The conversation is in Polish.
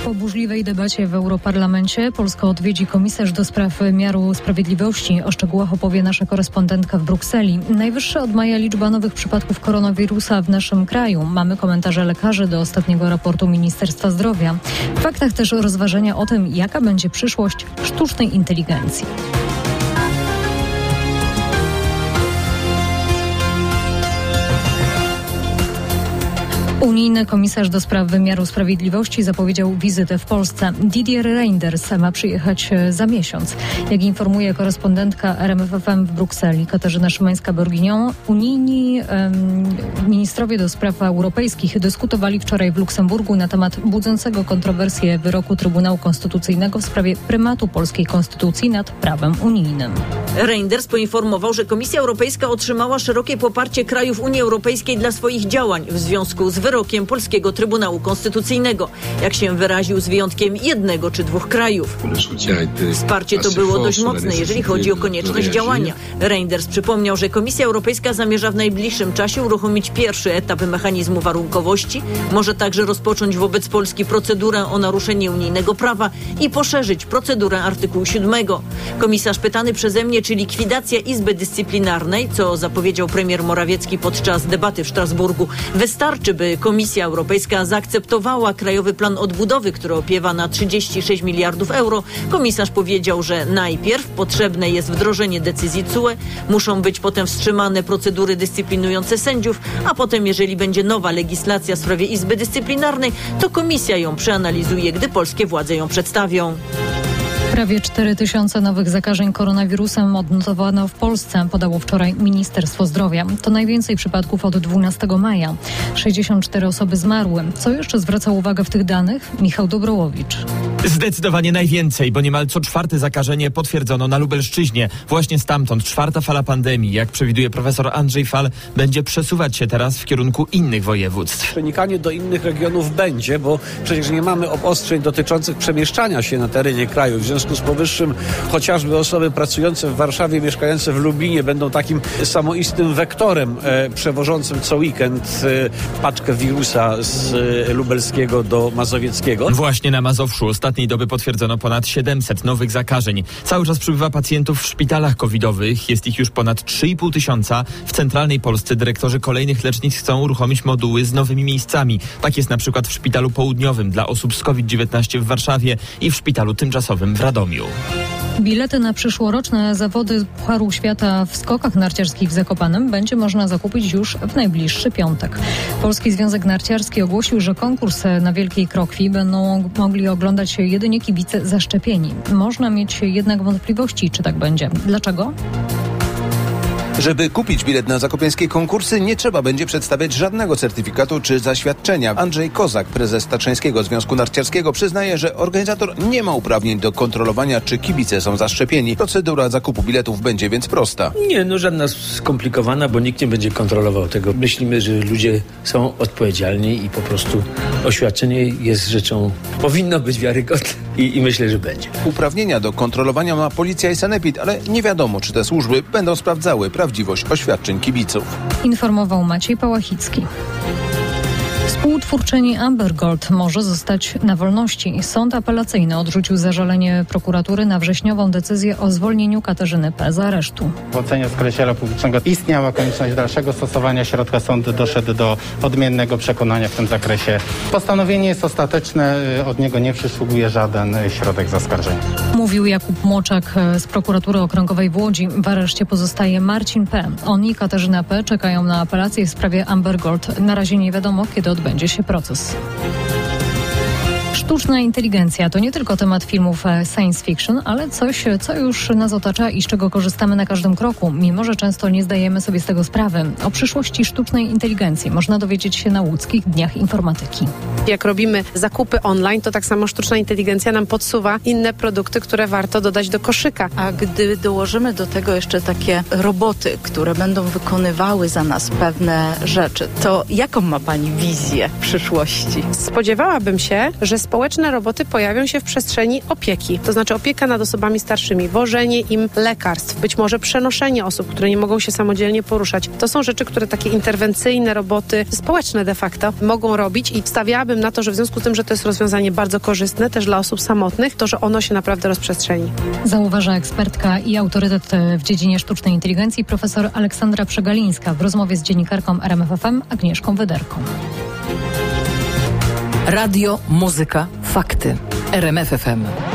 Po burzliwej debacie w Europarlamencie Polskę odwiedzi komisarz do spraw wymiaru sprawiedliwości. O szczegółach opowie nasza korespondentka w Brukseli. Najwyższa od maja liczba nowych przypadków koronawirusa w naszym kraju. Mamy komentarze lekarzy do ostatniego raportu Ministerstwa Zdrowia. W faktach też rozważania o tym, jaka będzie przyszłość sztucznej inteligencji. Unijny komisarz do spraw wymiaru sprawiedliwości zapowiedział wizytę w Polsce. Didier Reynders ma przyjechać za miesiąc. Jak informuje korespondentka RMFFM w Brukseli Katarzyna Szymańska-Bourguignon, unijni ministrowie do spraw europejskich dyskutowali wczoraj w Luksemburgu na temat budzącego kontrowersje wyroku Trybunału Konstytucyjnego w sprawie prymatu polskiej konstytucji nad prawem unijnym. Reynders poinformował, że Komisja Europejska otrzymała szerokie poparcie krajów Unii Europejskiej dla swoich działań w związku z wyrokiem polskiego Trybunału Konstytucyjnego. Jak się wyraził, z wyjątkiem jednego czy dwóch krajów. Wsparcie to było dość mocne, jeżeli chodzi o konieczność działania. Reynders przypomniał, że Komisja Europejska zamierza w najbliższym czasie uruchomić pierwszy etap mechanizmu warunkowości, może także rozpocząć wobec Polski procedurę o naruszenie unijnego prawa i poszerzyć procedurę artykułu 7. Komisarz pytany przeze mnie, czy likwidacja Izby Dyscyplinarnej, co zapowiedział premier Morawiecki podczas debaty w Strasburgu, wystarczy, by Komisja Europejska zaakceptowała Krajowy Plan Odbudowy, który opiewa na 36 miliardów euro. Komisarz powiedział, że najpierw potrzebne jest wdrożenie decyzji TSUE, muszą być potem wstrzymane procedury dyscyplinujące sędziów, a potem, jeżeli będzie nowa legislacja w sprawie Izby Dyscyplinarnej, to Komisja ją przeanalizuje, gdy polskie władze ją przedstawią. Prawie 4000 nowych zakażeń koronawirusem odnotowano w Polsce, podało wczoraj Ministerstwo Zdrowia. To najwięcej przypadków od 12 maja. 64 osoby zmarły. Co jeszcze zwraca uwagę w tych danych? Michał Dobrołowicz. Zdecydowanie najwięcej, bo niemal co czwarte zakażenie potwierdzono na Lubelszczyźnie. Właśnie stamtąd czwarta fala pandemii, jak przewiduje profesor Andrzej Fal, będzie przesuwać się teraz w kierunku innych województw. Przenikanie do innych regionów będzie, bo przecież nie mamy obostrzeń dotyczących przemieszczania się na terenie kraju. W związku z powyższym chociażby osoby pracujące w Warszawie, mieszkające w Lublinie będą takim samoistym wektorem przewożącym co weekend paczkę wirusa z lubelskiego do mazowieckiego. Właśnie na Mazowszu ostatniej doby potwierdzono ponad 700 nowych zakażeń. Cały czas przybywa pacjentów w szpitalach covidowych. Jest ich już ponad 3,5 tysiąca. W centralnej Polsce dyrektorzy kolejnych lecznic chcą uruchomić moduły z nowymi miejscami. Tak jest na przykład w Szpitalu Południowym dla osób z COVID-19 w Warszawie i w Szpitalu Tymczasowym w Radomiu. Bilety na przyszłoroczne zawody Pucharu Świata w skokach narciarskich w Zakopanem będzie można zakupić już w najbliższy piątek. Polski Związek Narciarski ogłosił, że konkurs na Wielkiej Krokwi będą mogli oglądać jedynie kibice zaszczepieni. Można mieć jednak wątpliwości, czy tak będzie. Dlaczego? Żeby kupić bilet na zakopiańskie konkursy, nie trzeba będzie przedstawiać żadnego certyfikatu czy zaświadczenia. Andrzej Kozak, prezes Tatrzańskiego Związku Narciarskiego, przyznaje, że organizator nie ma uprawnień do kontrolowania, czy kibice są zaszczepieni. Procedura zakupu biletów będzie więc prosta. Nie, żadna skomplikowana, bo nikt nie będzie kontrolował tego. Myślimy, że ludzie są odpowiedzialni i po prostu oświadczenie jest rzeczą, powinno być wiarygodne i myślę, że będzie. Uprawnienia do kontrolowania ma policja i sanepid, ale nie wiadomo, czy te służby będą sprawdzały prawdziwość oświadczeń kibiców. Informował Maciej Pałachicki. Współtwórczyni Amber Gold może zostać na wolności. Sąd apelacyjny odrzucił zażalenie prokuratury na wrześniową decyzję o zwolnieniu Katarzyny P. z aresztu. W ocenie oskarżyciela publicznego istniała konieczność dalszego stosowania środka. Sąd doszedł do odmiennego przekonania w tym zakresie. Postanowienie jest ostateczne, od niego nie przysługuje żaden środek zaskarżenia. Mówił Jakub Młoczak z prokuratury okręgowej w Łodzi. W areszcie pozostaje Marcin P. On i Katarzyna P. czekają na apelację w sprawie Amber Gold. Na razie nie wiadomo, kiedy odbędzie się proces. Sztuczna inteligencja to nie tylko temat filmów science fiction, ale coś, co już nas otacza i z czego korzystamy na każdym kroku, mimo że często nie zdajemy sobie z tego sprawy. O przyszłości sztucznej inteligencji można dowiedzieć się na łódzkich Dniach Informatyki. Jak robimy zakupy online, to tak samo sztuczna inteligencja nam podsuwa inne produkty, które warto dodać do koszyka. A gdy dołożymy do tego jeszcze takie roboty, które będą wykonywały za nas pewne rzeczy, to jaką ma Pani wizję przyszłości? Spodziewałabym się, że Społeczne roboty pojawią się w przestrzeni opieki, to znaczy opieka nad osobami starszymi, wożenie im lekarstw, być może przenoszenie osób, które nie mogą się samodzielnie poruszać. To są rzeczy, które takie interwencyjne roboty społeczne de facto mogą robić i stawiałabym na to, że w związku z tym, że to jest rozwiązanie bardzo korzystne też dla osób samotnych, to że ono się naprawdę rozprzestrzeni. Zauważa ekspertka i autorytet w dziedzinie sztucznej inteligencji profesor Aleksandra Przegalińska w rozmowie z dziennikarką RMFFM Agnieszką Wyderką. Radio, muzyka, fakty. RMFFM.